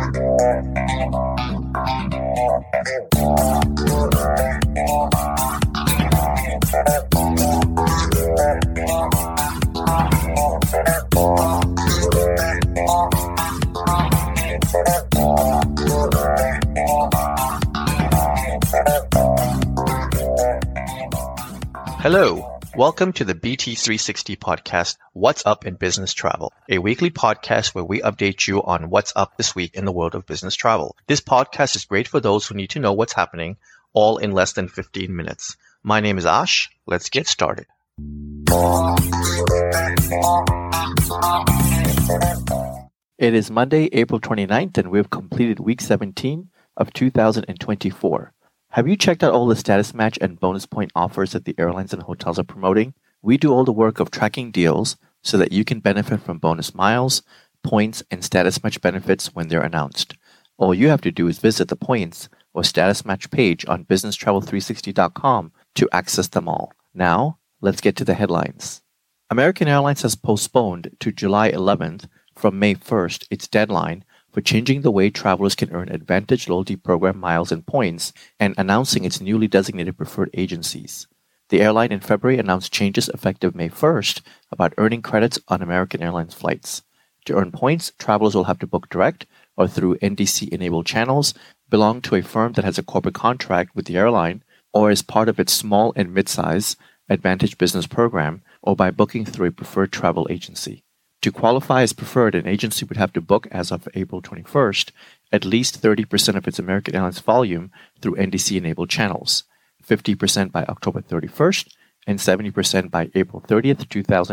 Hello, welcome to the BT360 podcast, What's Up in Business Travel, a weekly podcast where we update you on what's up this week in the world of business travel. This podcast is great for those who need to know what's happening, all in less than 15 minutes. My name is Ash. Let's get started. It is Monday, April 29th, and we've completed week 17 of 2024. Have you checked out all the status match and bonus point offers that the airlines and hotels are promoting? We do all the work of tracking deals so that you can benefit from bonus miles, points, and status match benefits when they're announced. All you have to do is visit the points or status match page on businesstravel360.com to access them all. Now, let's get to the headlines. American Airlines has postponed to July 11th from May 1st its deadline for changing the way travelers can earn Advantage Loyalty Program miles and points and announcing its newly designated preferred agencies. The airline in February announced changes effective May 1st about earning credits on American Airlines flights. To earn points, travelers will have to book direct or through NDC-enabled channels, belong to a firm that has a corporate contract with the airline, or as part of its small and mid-size Advantage Business Program, or by booking through a preferred travel agency. To qualify as preferred, an agency would have to book, as of April 21st, at least 30% of its American Airlines volume through NDC-enabled channels, 50% by October 31st, and 70% by April 30th,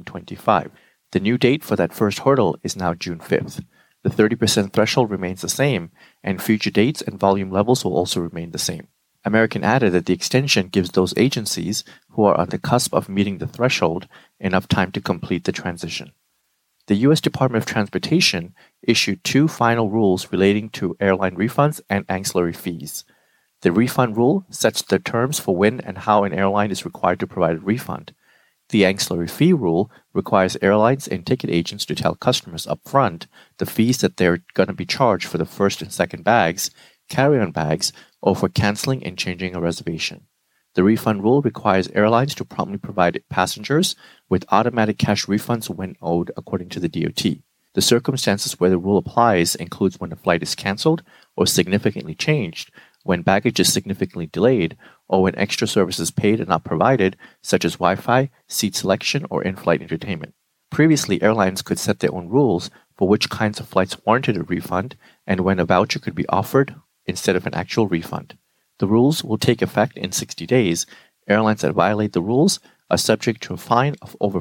2025. The new date for that first hurdle is now June 5th. The 30% threshold remains the same, and future dates and volume levels will also remain the same. American added that the extension gives those agencies who are on the cusp of meeting the threshold enough time to complete the transition. The U.S. Department of Transportation issued two final rules relating to airline refunds and ancillary fees. The refund rule sets the terms for when and how an airline is required to provide a refund. The ancillary fee rule requires airlines and ticket agents to tell customers upfront the fees that they're going to be charged for the first and second bags, carry-on bags, or for canceling and changing a reservation. The refund rule requires airlines to promptly provide passengers with automatic cash refunds when owed, according to the DOT. The circumstances where the rule applies includes when a flight is canceled or significantly changed, when baggage is significantly delayed, or when extra services paid and not provided, such as Wi-Fi, seat selection, or in-flight entertainment. Previously, airlines could set their own rules for which kinds of flights warranted a refund and when a voucher could be offered instead of an actual refund. The rules will take effect in 60 days. Airlines that violate the rules are subject to a fine of over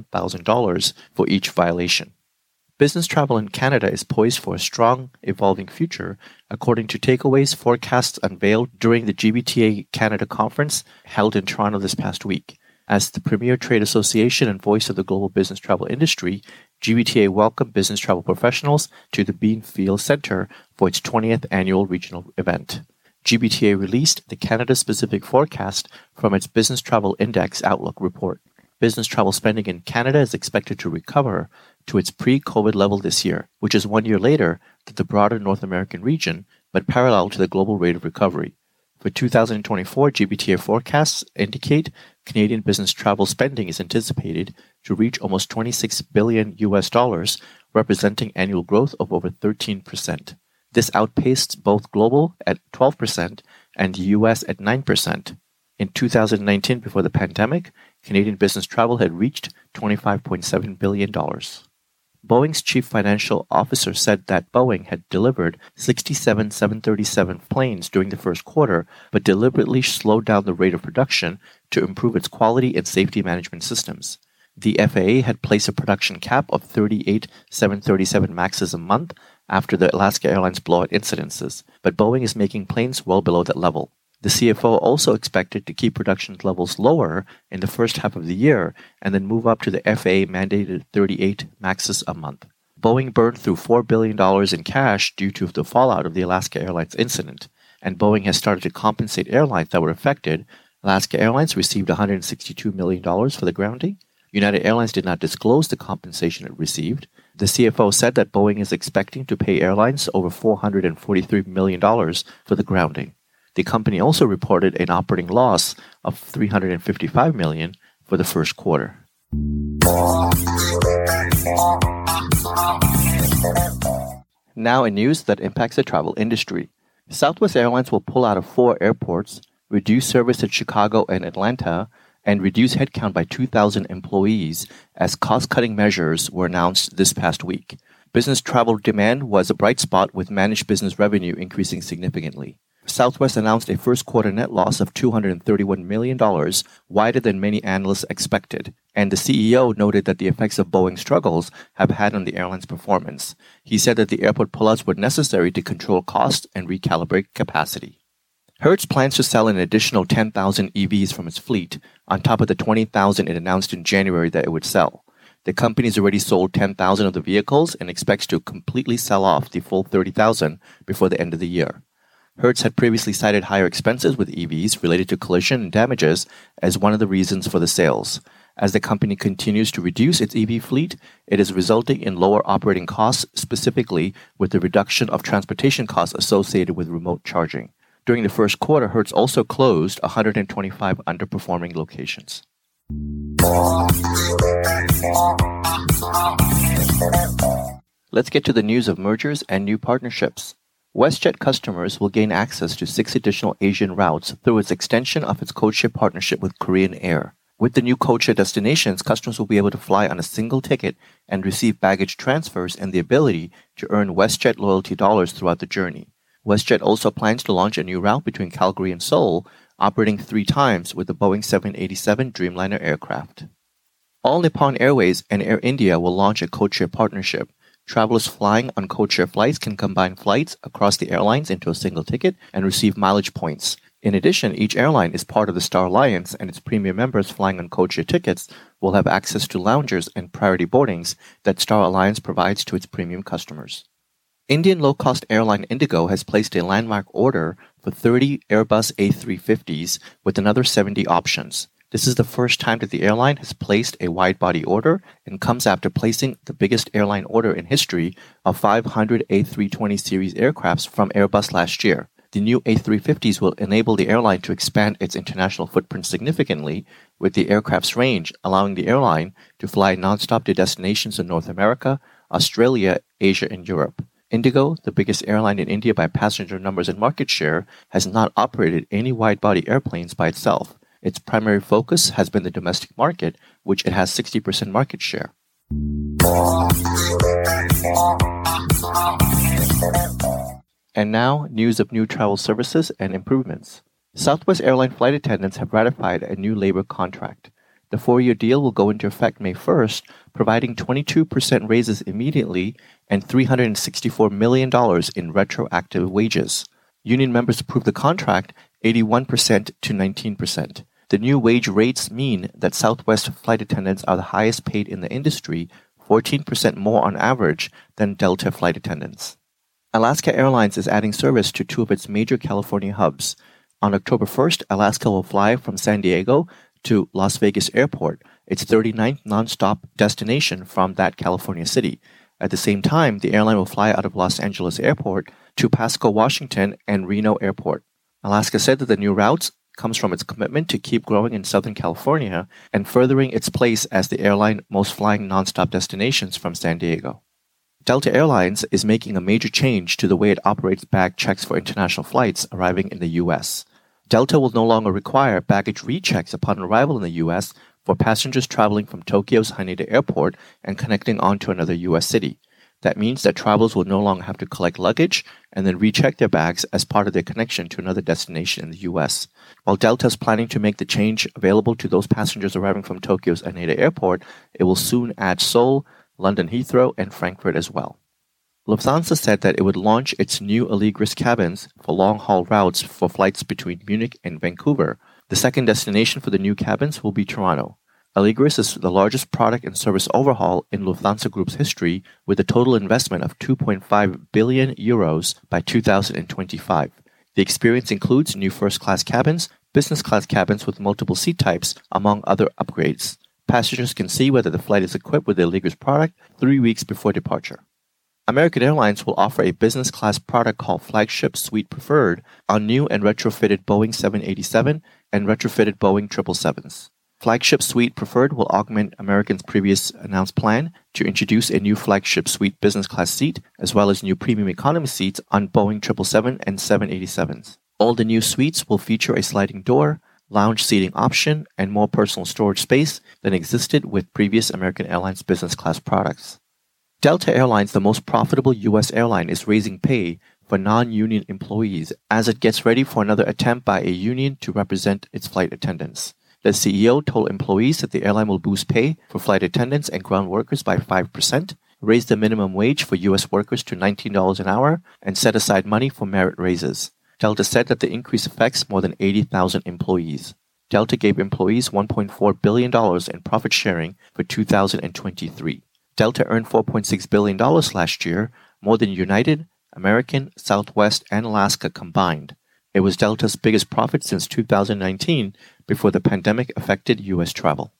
$41,000 for each violation. Business travel in Canada is poised for a strong, evolving future, according to takeaways forecasts unveiled during the GBTA Canada conference held in Toronto this past week. As the premier trade association and voice of the global business travel industry, GBTA welcomed business travel professionals to the Beanfield Centre for its 20th annual regional event. GBTA released the Canada-specific forecast from its Business Travel Index Outlook report. Business travel spending in Canada is expected to recover to its pre-COVID level this year, which is 1 year later than the broader North American region, but parallel to the global rate of recovery. For 2024, GBTA forecasts indicate Canadian business travel spending is anticipated to reach almost $26 billion, representing annual growth of over 13%. This outpaced both global at 12% and the U.S. at 9%. In 2019, before the pandemic, Canadian business travel had reached $25.7 billion. Boeing's chief financial officer said that Boeing had delivered 67 737 planes during the first quarter, but deliberately slowed down the rate of production to improve its quality and safety management systems. The FAA had placed a production cap of 38 737 MAXs a month after the Alaska Airlines blowout incidences, but Boeing is making planes well below that level. The CFO also expected to keep production levels lower in the first half of the year and then move up to the FAA-mandated 38 MAXs a month. Boeing burned through $4 billion in cash due to the fallout of the Alaska Airlines incident, and Boeing has started to compensate airlines that were affected. Alaska Airlines received $162 million for the grounding. United Airlines did not disclose the compensation it received. The CFO said that Boeing is expecting to pay airlines over $443 million for the grounding. The company also reported an operating loss of $355 million for the first quarter. Now in news that impacts the travel industry. Southwest Airlines will pull out of 4 airports, reduce service at Chicago and Atlanta, and reduce headcount by 2,000 employees as cost-cutting measures were announced this past week. Business travel demand was a bright spot with managed business revenue increasing significantly. Southwest announced a first quarter net loss of $231 million, wider than many analysts expected, and the CEO noted that the effects of Boeing's struggles have had on the airline's performance. He said that the airport pullouts were necessary to control costs and recalibrate capacity. Hertz plans to sell an additional 10,000 EVs from its fleet, on top of the 20,000 it announced in January that it would sell. The company has already sold 10,000 of the vehicles and expects to completely sell off the full 30,000 before the end of the year. Hertz had previously cited higher expenses with EVs related to collision and damages as one of the reasons for the sales. As the company continues to reduce its EV fleet, it is resulting in lower operating costs, specifically with the reduction of transportation costs associated with remote charging. During the first quarter, Hertz also closed 125 underperforming locations. Let's get to the news of mergers and new partnerships. WestJet customers will gain access to 6 additional Asian routes through its extension of its codeshare partnership with Korean Air. With the new codeshare destinations, customers will be able to fly on a single ticket and receive baggage transfers and the ability to earn WestJet loyalty dollars throughout the journey. WestJet also plans to launch a new route between Calgary and Seoul, operating 3 times with the Boeing 787 Dreamliner aircraft. All Nippon Airways and Air India will launch a codeshare partnership. Travelers flying on codeshare flights can combine flights across the airlines into a single ticket and receive mileage points. In addition, each airline is part of the Star Alliance, and its premium members flying on codeshare tickets will have access to loungers and priority boardings that Star Alliance provides to its premium customers. Indian low-cost airline Indigo has placed a landmark order for 30 Airbus A350s with another 70 options. This is the first time that the airline has placed a wide-body order and comes after placing the biggest airline order in history of 500 A320 series aircrafts from Airbus last year. The new A350s will enable the airline to expand its international footprint significantly with the aircraft's range, allowing the airline to fly nonstop to destinations in North America, Australia, Asia, and Europe. Indigo, the biggest airline in India by passenger numbers and market share, has not operated any wide-body airplanes by itself. Its primary focus has been the domestic market, which it has 60% market share. And now, news of new travel services and improvements. Southwest Airlines flight attendants have ratified a new labor contract. The 4-year deal will go into effect May 1st, providing 22% raises immediately and $364 million in retroactive wages. Union members approved the contract 81% to 19%. The new wage rates mean that Southwest flight attendants are the highest paid in the industry, 14% more on average than Delta flight attendants. Alaska Airlines is adding service to 2 of its major California hubs. On October 1st, Alaska will fly from San Diego to Las Vegas Airport, its 39th nonstop destination from that California city. At the same time, the airline will fly out of Los Angeles Airport to Pasco, Washington, and Reno Airport. Alaska said that the new routes comes from its commitment to keep growing in Southern California and furthering its place as the airline most flying nonstop destinations from San Diego. Delta Airlines is making a major change to the way it operates bag checks for international flights arriving in the U.S. Delta will no longer require baggage rechecks upon arrival in the U.S. for passengers traveling from Tokyo's Haneda Airport and connecting on to another U.S. city. That means that travelers will no longer have to collect luggage and then recheck their bags as part of their connection to another destination in the U.S. While Delta is planning to make the change available to those passengers arriving from Tokyo's Haneda Airport, it will soon add Seoul, London Heathrow, and Frankfurt as well. Lufthansa said that it would launch its new Allegris cabins for long-haul routes for flights between Munich and Vancouver. The second destination for the new cabins will be Toronto. Allegris is the largest product and service overhaul in Lufthansa Group's history, with a total investment of 2.5 billion euros by 2025. The experience includes new first-class cabins, business-class cabins with multiple seat types, among other upgrades. Passengers can see whether the flight is equipped with the Allegris product 3 weeks before departure. American Airlines will offer a business class product called Flagship Suite Preferred on new and retrofitted Boeing 787 and retrofitted Boeing 777s. Flagship Suite Preferred will augment American's previous announced plan to introduce a new Flagship Suite business class seat as well as new premium economy seats on Boeing 777 and 787s. All the new suites will feature a sliding door, lounge seating option, and more personal storage space than existed with previous American Airlines business class products. Delta Airlines, the most profitable U.S. airline, is raising pay for non-union employees as it gets ready for another attempt by a union to represent its flight attendants. The CEO told employees that the airline will boost pay for flight attendants and ground workers by 5%, raise the minimum wage for U.S. workers to $19 an hour, and set aside money for merit raises. Delta said that the increase affects more than 80,000 employees. Delta gave employees $1.4 billion in profit sharing for 2023. Delta earned $4.6 billion last year, more than United, American, Southwest, and Alaska combined. It was Delta's biggest profit since 2019, before the pandemic affected U.S. travel.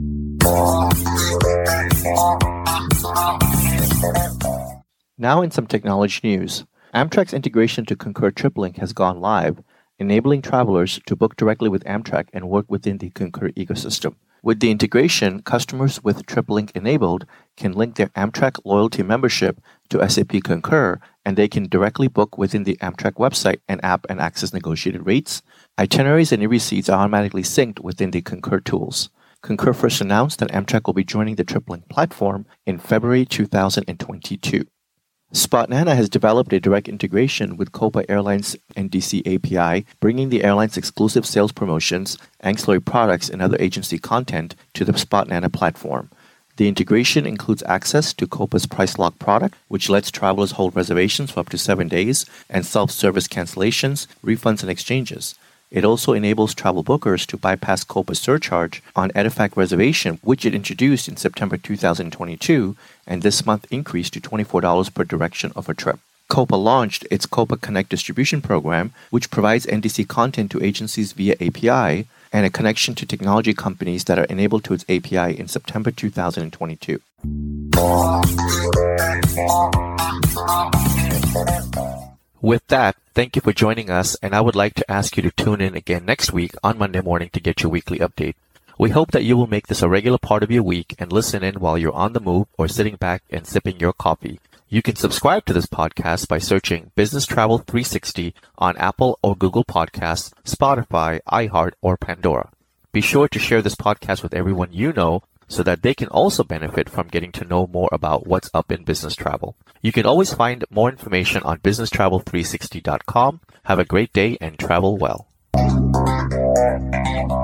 Now in some technology news. Amtrak's integration to Concur TripLink has gone live, enabling travelers to book directly with Amtrak and work within the Concur ecosystem. With the integration, customers with TripLink enabled can link their Amtrak loyalty membership to SAP Concur, and they can directly book within the Amtrak website and app and access negotiated rates. Itineraries and e-receipts are automatically synced within the Concur tools. Concur first announced that Amtrak will be joining the TripLink platform in February 2022. Spotnana has developed a direct integration with Copa Airlines NDC API, bringing the airline's exclusive sales promotions, ancillary products, and other agency content to the Spotnana platform. The integration includes access to Copa's Price Lock product, which lets travelers hold reservations for up to 7 days, and self-service cancellations, refunds, and exchanges. It also enables travel bookers to bypass Copa's surcharge on Edifact reservation, which it introduced in September 2022, and this month increased to $24 per direction of a trip. Copa launched its Copa Connect distribution program, which provides NDC content to agencies via API and a connection to technology companies that are enabled to its API in September 2022. With that, thank you for joining us, and I would like to ask you to tune in again next week on Monday morning to get your weekly update. We hope that you will make this a regular part of your week and listen in while you're on the move or sitting back and sipping your coffee. You can subscribe to this podcast by searching Business Travel 360 on Apple or Google Podcasts, Spotify, iHeart, or Pandora. Be sure to share this podcast with everyone you know so that they can also benefit from getting to know more about what's up in business travel. You can always find more information on businesstravel360.com. Have a great day and travel well.